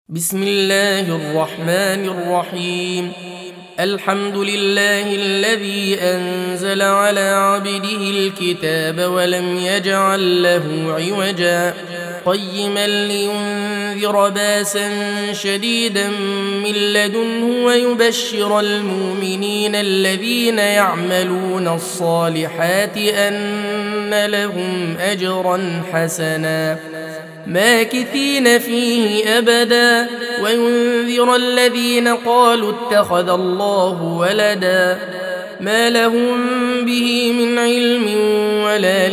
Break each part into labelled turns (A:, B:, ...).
A: بسم الله الرحمن الرحيم. الحمد لله الذي أنزل على عبده الكتاب ولم يجعل له عوجا قيما لينذر باسا شديدا من لدنه ويبشر المؤمنين الذين يعملون الصالحات أن لهم أجرا حسنا ماكثين فيه أبدا وينذر الذين قالوا اتخذ الله ولدا ما لهم به من علم ولا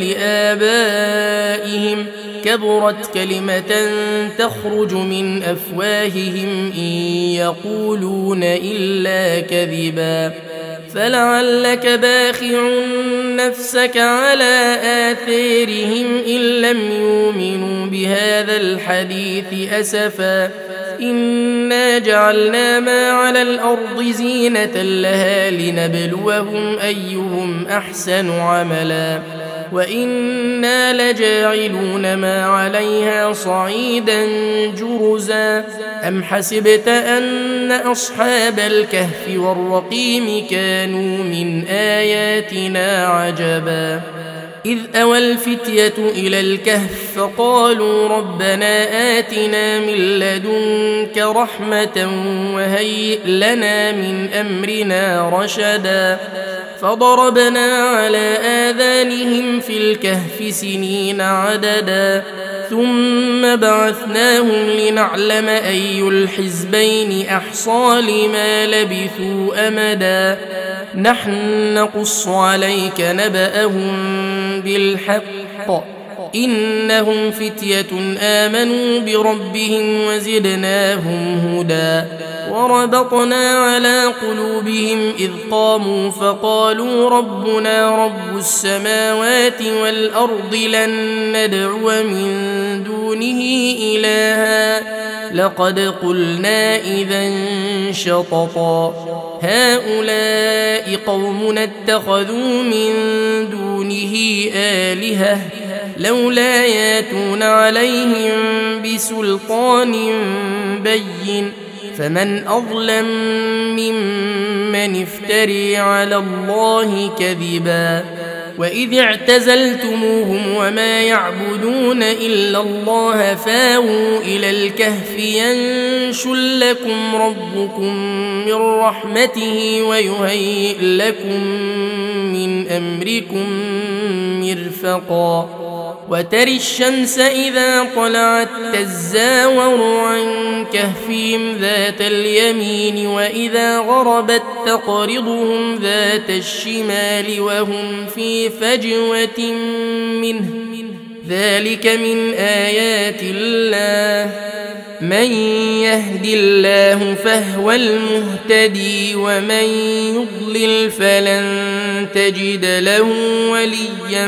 A: لآبائهم كبرت كلمة تخرج من أفواههم إن يقولون إلا كذبا فلعلك باخع نفسك على آثارهم إن لم يؤمنوا بهذا الحديث أسفا إنا جعلنا ما على الأرض زينة لها لنبلوهم أيهم أحسن عملا وإنا لجاعلون ما عليها صعيدا جرزا أم حسبت أن أصحاب الكهف والرقيم كانوا من آياتنا عجبا إذ أوى الفتية إلى الكهف فقالوا ربنا آتنا من لدنك رحمة وهيئ لنا من أمرنا رشدا فضربنا على آذانهم في الكهف سنين عددا ثم بعثناهم لنعلم أي الحزبين أحصى لما لبثوا أمدا نحن نقص عليك نبأهم بالحق إنهم فتية آمنوا بربهم وزدناهم هدى وربطنا على قلوبهم إذ قاموا فقالوا ربنا رب السماوات والأرض لن ندعو من دونه إلها لقد قلنا إذا شططا هؤلاء قومنا اتخذوا من دونه آلهة لولا ياتون عليهم بسلطان بين فمن أظلم ممن افتري على الله كذبا وإذ اعتزلتموهم وما يعبدون إلا الله فاووا إلى الكهف ينشر لكم ربكم من رحمته ويهيئ لكم من أمركم مرفقا وترى الشمس إذا طلعت تزاور عن كهفهم ذات اليمين وإذا غربت تقرضهم ذات الشمال وهم في فجوة منه ذلك من آيات الله من يهد الله فهو المهتدي ومن يضلل فلن تجد له وليا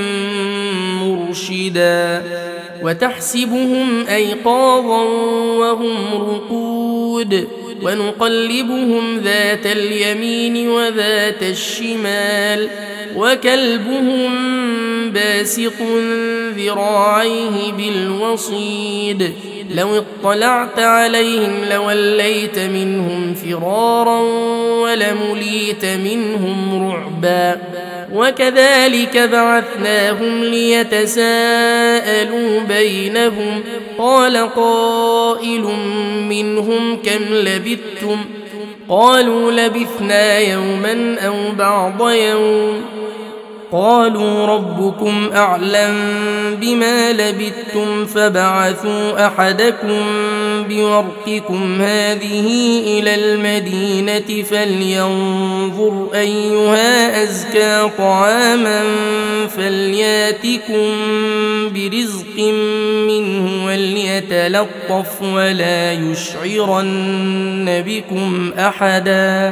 A: مرشدا وتحسبهم أيقاظا وهم رقود ونقلبهم ذات اليمين وذات الشمال وكلبهم باسط ذراعيه بالوصيد لو اطلعت عليهم لوليت منهم فرارا ولمليت منهم رعبا وكذلك بعثناهم ليتساءلوا بينهم قال قائل منهم كم لبثتم قالوا لبثنا يوما أو بعض يوم قالوا ربكم أعلم بما لبثتم فبعثوا أحدكم بورقكم هذه إلى المدينة فلينظر أيها أزكى طعاما فلياتكم برزق منه وليتلطف ولا يشعرن بكم أحدا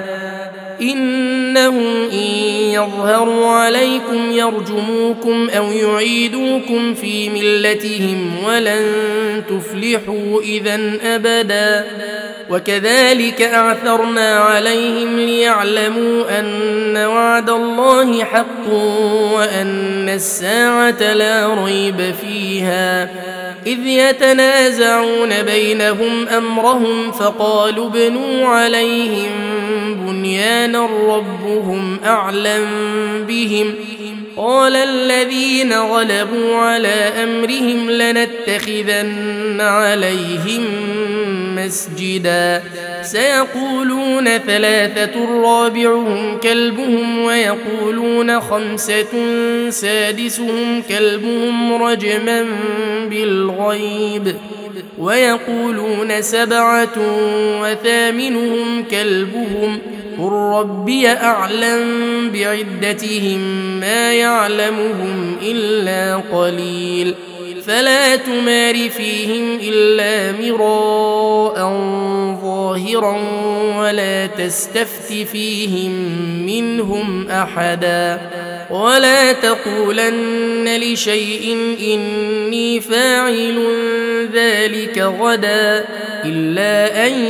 A: إنهم إن يظهروا عليكم يرجموكم أو يعيدوكم في ملتهم ولن تفلحوا إذا أبدا وكذلك أعثرنا عليهم ليعلموا أن وعد الله حق وأن الساعة لا ريب فيها إذ يتنازعون بينهم أمرهم فقالوا ابنوا عليهم بنيانا ربهم أعلم بهم قال الذين غلبوا على أمرهم لنتخذن عليهم مسجدا سيقولون ثلاثة رابعهم كلبهم ويقولون خمسة سادسهم كلبهم رجما بالغيب ويقولون سبعة وثامنهم كلبهم قل ربي أعلم بعدتهم ما يعلمهم إلا قليل فلا تمار فيهم إلا مراء ظاهرا ولا تستفت فيهم منهم أحدا ولا تقولن لشيء إني فاعل ذلك غدا إلا أن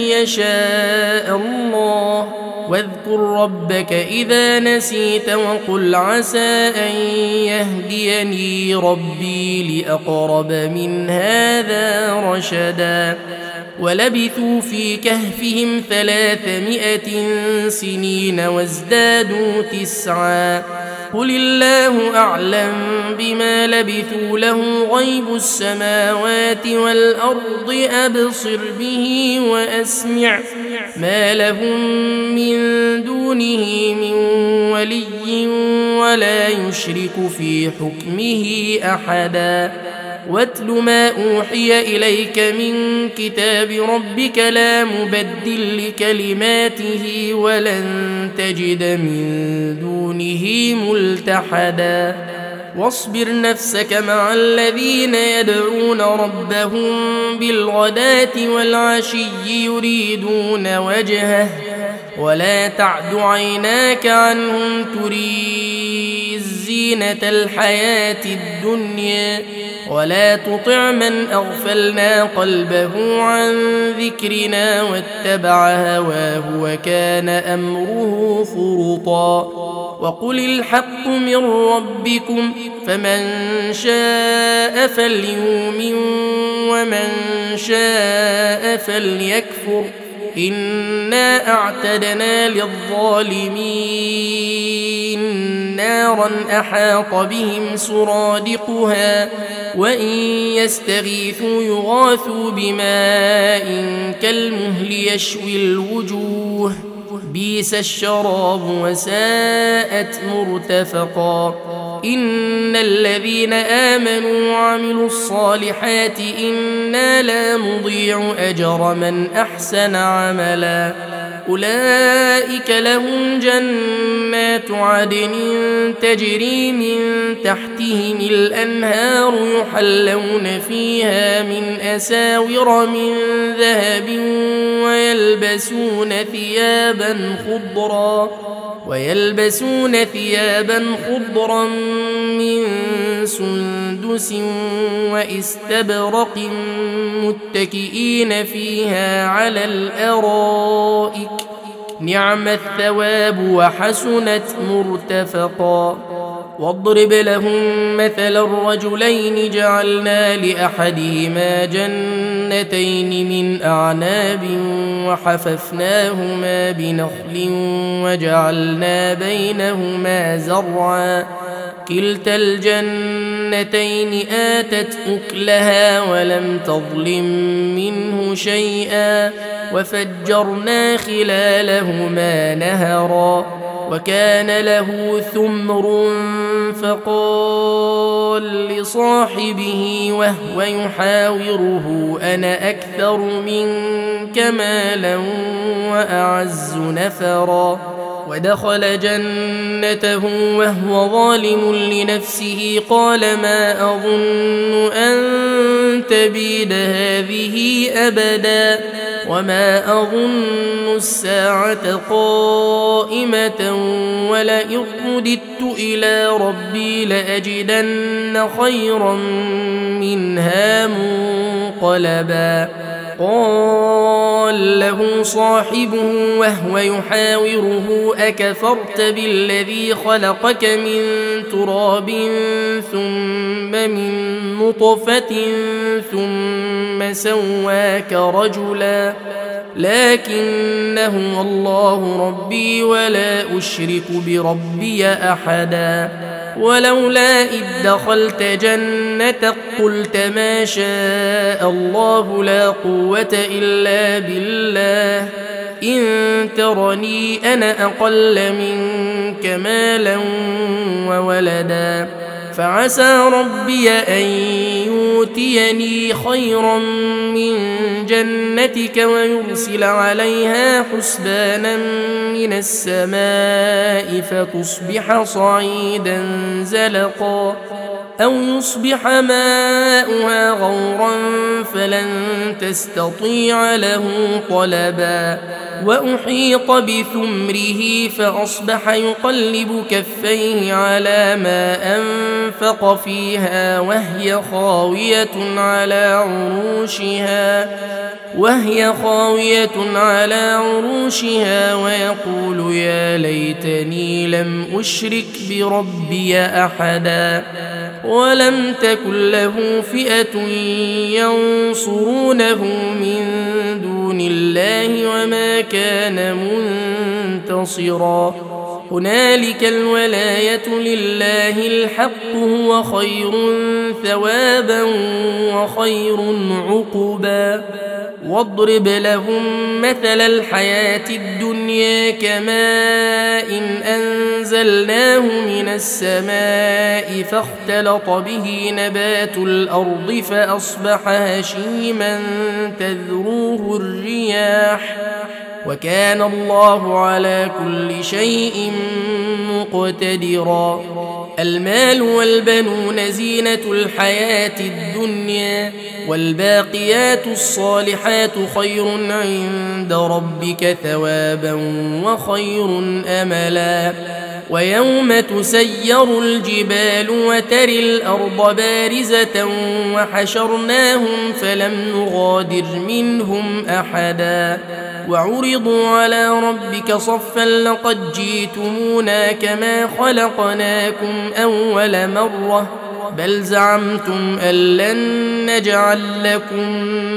A: يشاء الله واذكر ربك إذا نسيت وقل عسى أن يهديني ربي لأقرب من هذا رشدا ولبثوا في كهفهم 300 سنين وازدادوا 9 قل الله أعلم بما لبثوا له غيب السماوات والأرض أبصر به وأسمع ما لهم من دونه من ولي ولا يشرك في حكمه أحدا واتل ما أوحي إليك من كتاب ربك لا مبدل لكلماته ولن تجد من دونه ملتحدا واصبر نفسك مع الذين يدعون ربهم بالغداة والعشي يريدون وجهه ولا تعد عيناك عنهم تريد زينة الحياة الدنيا ولا تطع من أغفلنا قلبه عن ذكرنا واتبع هواه وكان أمره فرطا وقل الحق من ربكم فمن شاء فليؤمن ومن شاء فليكفر إنا أعتدنا للظالمين نارا أحاط بهم سرادقها وإن يستغيثوا يغاثوا بماء كالمهل يشوي الوجوه بئس الشراب وساءت مرتفقا إن الذين آمنوا وعملوا الصالحات إنا لا نضيع أجر من أحسن عملا أولئك لهم جنات عدن تجري من تحتهم الأنهار يحلون فيها من أساور من ذهب ويلبسون ثيابا خضرا من سندس واستبرق متكئين فيها على الأرائك نعم الثواب وحسنت مرتفقا واضرب لهم مثل الرجلين جعلنا لأحدهما جنتين من أعناب وحففناهما بنخل وجعلنا بينهما زرعا كلتا الجنتين آتت أكلها ولم تظلم منه شيئا وفجرنا خلالهما نهرا وكان له ثمر فقال لصاحبه وهو يحاوره أنا أكثر منك مالا وأعز نفرا ودخل جنته وهو ظالم لنفسه قال ما أظن أن تبيد هذه أبدا وما أظن الساعة قائمة ولئن رددت إلى ربي لأجدن خيرا منها منقلبا قال قال له صاحبه وهو يحاوره أكفرت بالذي خلقك من تراب ثم من نطفة ثم سواك رجلا لكن هو الله ربي ولا أشرك بربي أحدا ولولا إذ دخلت جنتك قلت ما شاء الله لا قوة إلا بالله إن ترني أنا أقل منك مالا وولدا فعسى ربي أن يؤتيني خيرا من جنتك ويرسل عليها حسبانا من السماء فتصبح صعيدا زلقا أو يصبح ماؤها غورا فلن تستطيع له طلبا وأحيط بثمره فأصبح يقلب كفيه على ما أنفق فيها وهي خاوية على عروشها ويقول يا ليتني لم أشرك بربي أحدا ولم تكن له فئة ينصرونه من دون الله وما كان منتصرا هنالك الولاية لله الحق هو خير ثوابا وخير عقبا واضرب لهم مثل الحياة الدنيا كماء أنزلناه من السماء فاختلط به نبات الأرض فأصبح هشيما تذروه الرياح وكان الله على كل شيء مقتدرا المال والبنون زينة الحياة الدنيا والباقيات الصالحات خير عند ربك ثوابا وخير أملا ويوم تسير الجبال وترى الأرض بارزة وحشرناهم فلم نغادر منهم أحدا وعرضوا على ربك صفا لقد جئتمونا كما خلقناكم أول مرة بل زعمتم أن لن نجعل لكم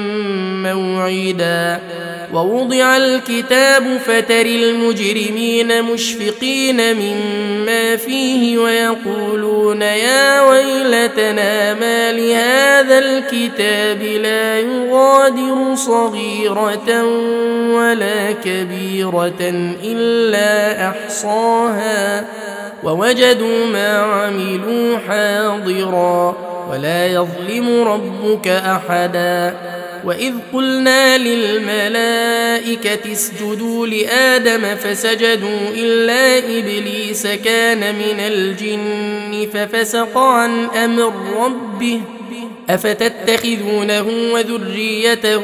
A: موعدا ووضع الكتاب فترى المجرمين مشفقين مما فيه ويقولون يا ويلتنا ما لهذا الكتاب لا يغادر صغيرة ولا كبيرة إلا أحصاها ووجدوا ما عملوا حاضرا ولا يظلم ربك أحدا وإذ قلنا للملائكة اسجدوا لآدم فسجدوا إلا إبليس كان من الجن ففسق عن أمر ربه أفتتخذونه وذريته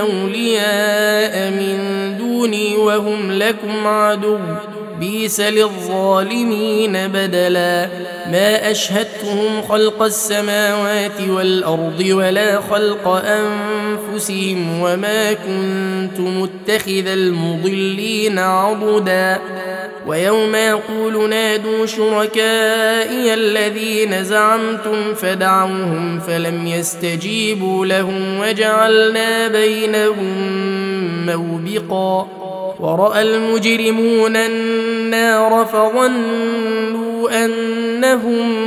A: أولياء من دوني وهم لكم عدو بئس للظالمين بدلا ما أشهدتهم خلق السماوات والأرض ولا خلق أنفسهم وما كنت متخذ المضلين عضدا ويوم يقول نادوا شركائي الذين زعمتم فدعوهم فلم يستجيبوا لهم وجعلنا بينهم موبقا ورأى المجرمون النار فظنوا أنهم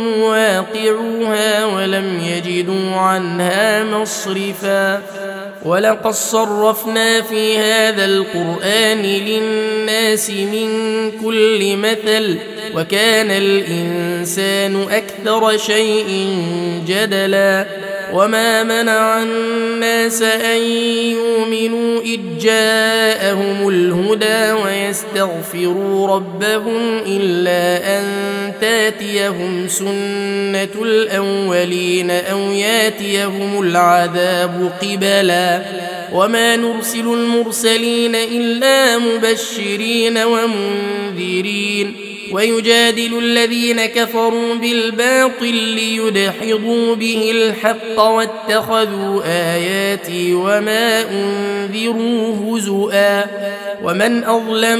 A: واقعوها ولم يجدوا عنها مصرفا ولقد صرفنا في هذا القرآن للناس من كل مثل وكان الإنسان أكثر شيء جدلا وما منع الناس أن يؤمنوا إذ جاءهم الهدى ويستغفروا ربهم إلا أن تاتيهم سنة الأولين أو ياتيهم العذاب قبلا وما نرسل المرسلين إلا مبشرين ومنذرين ويجادل الذين كفروا بالباطل ليدحضوا به الحق واتخذوا آياتي وما أنذروا هزؤا ومن أظلم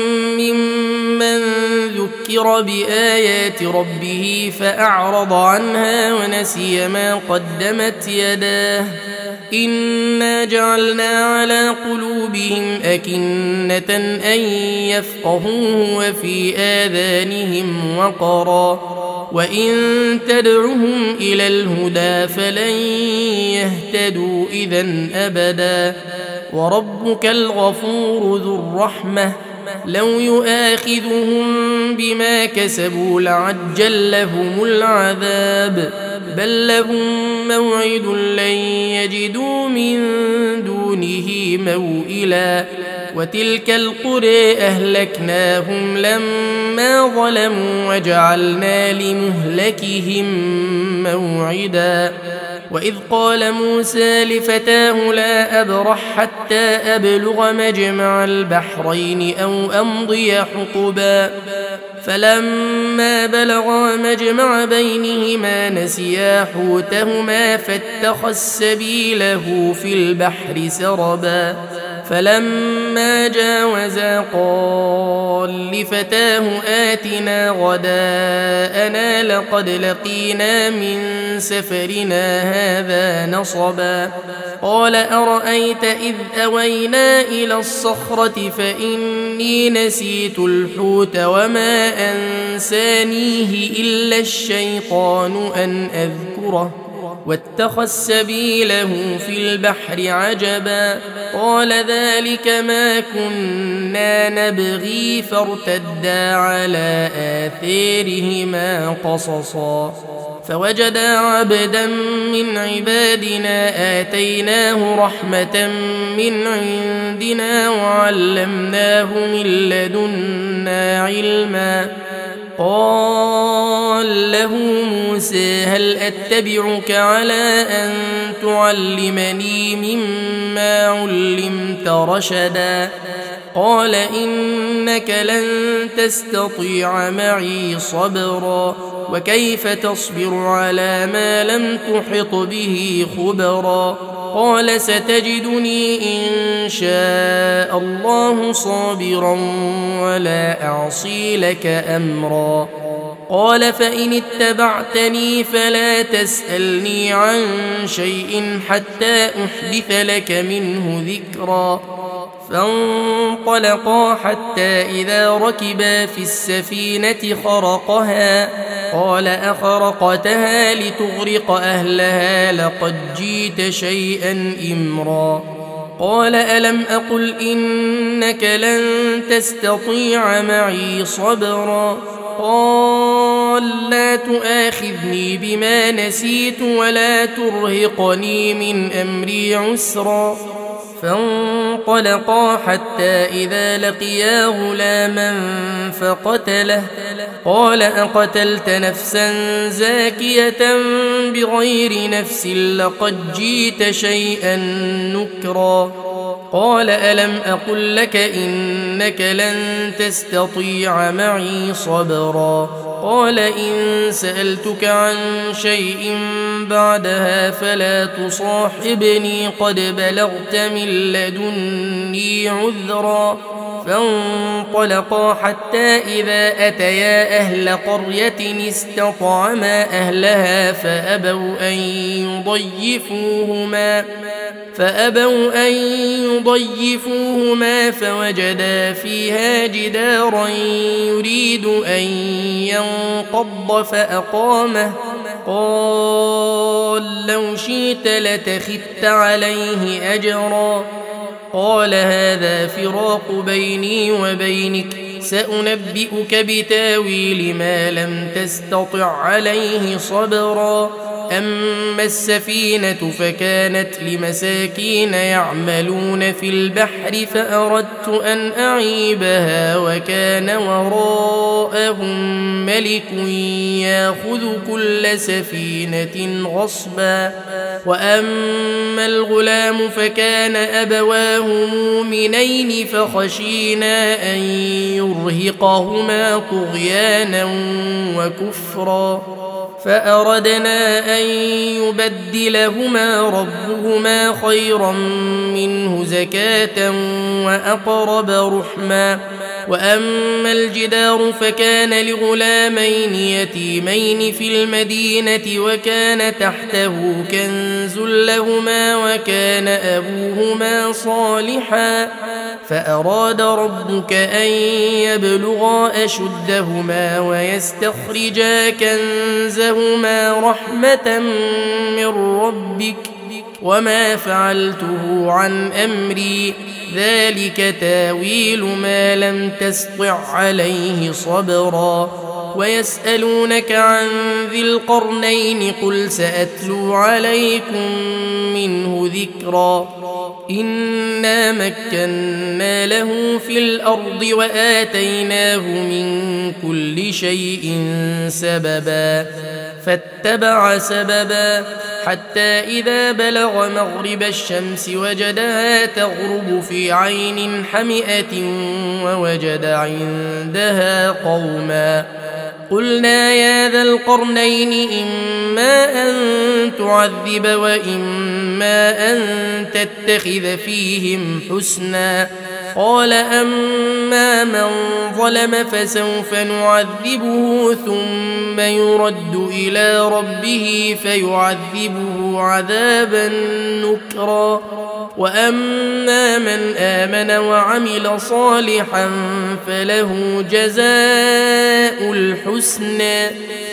A: ممن ذكر بآيات ربه فأعرض عنها ونسي ما قدمت يداه إنا جعلنا على قلوبهم أكنة أن يفقهوه وفي آذانهم وقرا وإن تدعهم إلى الهدى فلن يهتدوا إذا أبدا وربك الغفور ذو الرحمة لو يؤاخذهم بما كسبوا لعجل لهم العذاب بل لهم موعد لن يجدوا من دونه موئلا وتلك القرى أهلكناهم لما ظلموا وجعلنا لمهلكهم موعدا وإذ قال موسى لفتاه لا أبرح حتى أبلغ مجمع البحرين أو أمضي حقبا فلما بلغا مجمع بينهما نسيا حوتهما فاتخذ سبيله في البحر سربا فلما جاوزا قال لفتاه آتنا غداءنا لقد لقينا من سفرنا هذا نصبا قال أرأيت إذ أوينا إلى الصخرة فإني نسيت الحوت وما أنسانيه إلا الشيطان أن أذكره واتخذ سبيله في البحر عجبا قال ذلك ما كنا نبغي فارتدا على آثارهما قصصا فوجدا عبدا من عبادنا آتيناه رحمة من عندنا وعلمناه من لدنا علما قال له موسى هل أتبعك على أن تعلمني مما علمت رشدا قال إنك لن تستطيع معي صبرا وكيف تصبر على ما لم تحط به خبرا قال ستجدني إن شاء الله صابرا ولا أعصي لك أمرا قال فإن اتبعتني فلا تسألني عن شيء حتى أحدث لك منه ذكرا فانطلقا حتى إذا ركبا في السفينة خرقها قال أخرقتها لتغرق أهلها لقد جئت شيئا إمرا قال ألم أقل إنك لن تستطيع معي صبرا قال لا تؤاخذني بما نسيت ولا ترهقني من أمري عسرا فانطلقا حتى إذا لقيا غلاما فقتله قال أقتلت نفسا زاكية بغير نفس لقد جئت شيئا نكرا قال ألم أقل لك إنك لن تستطيع معي صبرا قال إن سألتك عن شيء بعدها فلا تصاحبني قد بلغت من لدني عذرا فانطلقا حتى إذا أتيا أهل قرية استطعما أهلها فأبوا أن يضيفوهما فوجدا فيها جدارا يريد أن ينقض فأقامه قال لو شئت لتخذت عليه أجرا قال هذا فراق بيني وبينك سأنبئك بتاويل ما لم تستطع عليه صبرا أما السفينة فكانت لمساكين يعملون في البحر فأردت أن أعيبها وكان وراءهم ملك يأخذ كل سفينة غصبا. وأما الغلام فكان أبواه مؤمنين فخشينا أن يرهقهما طغيانا وكفرا فأردنا أن يبدلهما ربهما خيرا منه زكاة وأقرب رحما. وأما الجدار فكان لغلامين يتيمين في المدينة وكان تحته كنز لهما وكان أبوهما صالحا فأراد ربك أن يبلغا أشدهما ويستخرجا كنزهما رحمة من ربك وما فعلته عن أمري ذلك تاويل ما لم تسطع عليه صبرا. ويسألونك عن ذي القرنين قل سأتلو عليكم منه ذكرا. إنا مكنا له في الأرض وآتيناه من كل شيء سببا فاتبع سببا حتى إذا بلغ مغرب الشمس وجدها تغرب في عين حمئة ووجد عندها قوما قلنا يا ذا القرنين إما أن تعذب وإما أن تتخذ فيهم حسنا قال أما من ظلم فسوف نعذبه ثم يرد إلى ربه فيعذبه عذابا نكرا وأما من آمن وعمل صالحا فله جزاء الحسنى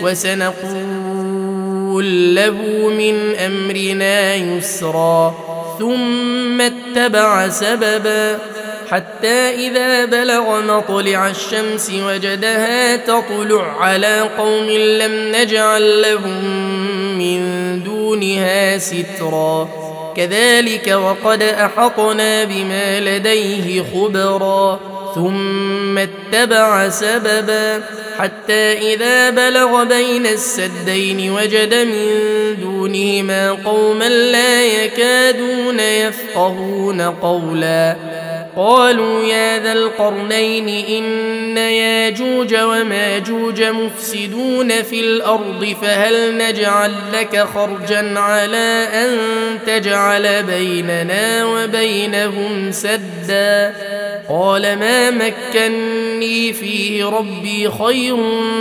A: وسنقول له من أمرنا يسرا ثم اتبع سببا حتى إذا بلغ مطلع الشمس وجدها تطلع على قوم لم نجعل لهم من دونها سترا كذلك وقد أحطنا بما لديه خبرا ثم اتبع سببا حتى إذا بلغ بين السدين وجد من دونهما قوما لا يكادون يفقهون قولا قالوا يا ذا القرنين إن ياجوج وماجوج مفسدون في الأرض فهل نجعل لك خرجا على أن تجعل بيننا وبينهم سدا قال ما مكني فيه ربي خير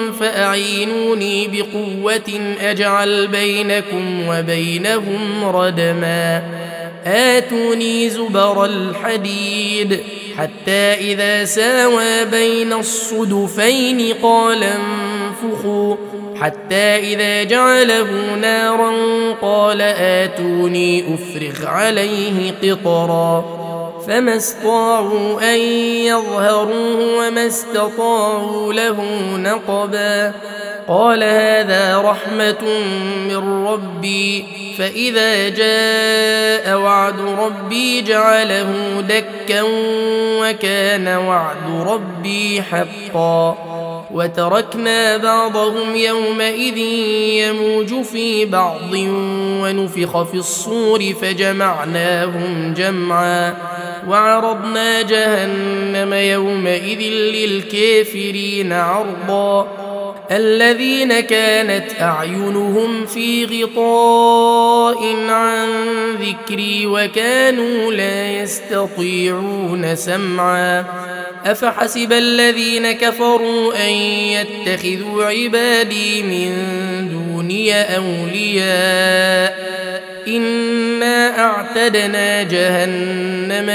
A: فأعينوني بقوة أجعل بينكم وبينهم ردما آتوني زبر الحديد حتى إذا ساوى بين الصدفين قال انفخوا حتى إذا جعله نارا قال آتوني أفرغ عليه قطرا فما استطاعوا أن يظهروه وما استطاعوا له نقبا قال هذا رحمة من ربي فإذا جاء وعد ربي جعله دكا وكان وعد ربي حقا وتركنا بعضهم يومئذ يموج في بعض ونفخ في الصور فجمعناهم جمعا وعرضنا جهنم يومئذ للكافرين عرضا الذين كانت أعينهم في غطاء عن ذكري وكانوا لا يستطيعون سمعا أفحسب الذين كفروا أن يتخذوا عبادي من دوني أولياء إنا أعتدنا جهنم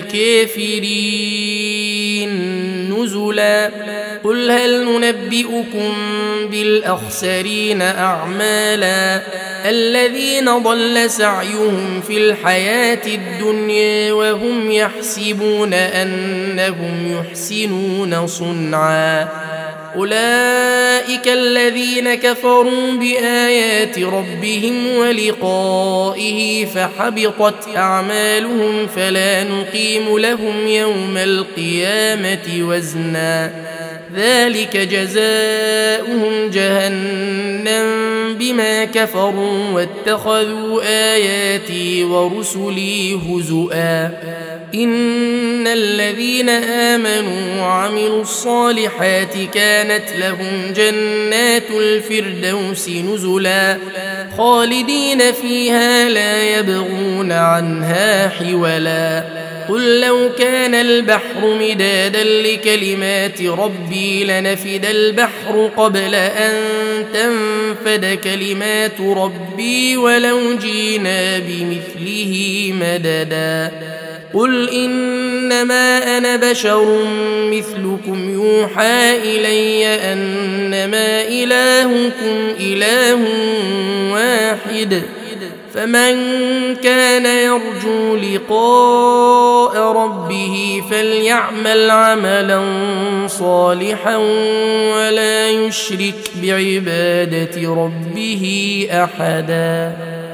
A: للكافرين نزلا قل هل ننبئكم بالأخسرين أعمالا الذين ضل سعيهم في الحياة الدنيا وهم يحسبون أنهم يحسنون صنعا أولئك الذين كفروا بآيات ربهم ولقائه فحبطت أعمالهم فلا نقيم لهم يوم القيامة وزنا ذلك جزاؤهم جهنم بما كفروا واتخذوا آياتي ورسلي هزؤا إن الذين آمنوا وعملوا الصالحات كانت لهم جنات الفردوس نزلا خالدين فيها لا يبغون عنها حولا قل لو كان البحر مدادا لكلمات ربي لنفد البحر قبل أن تنفد كلمات ربي ولو جينا بمثله مددا قل إنما أنا بشر مثلكم يوحى إلي أنما إلهكم إله واحد فمن كان يرجو لقاء ربه فليعمل عملا صالحا ولا يشرك بعبادة ربه أحدا.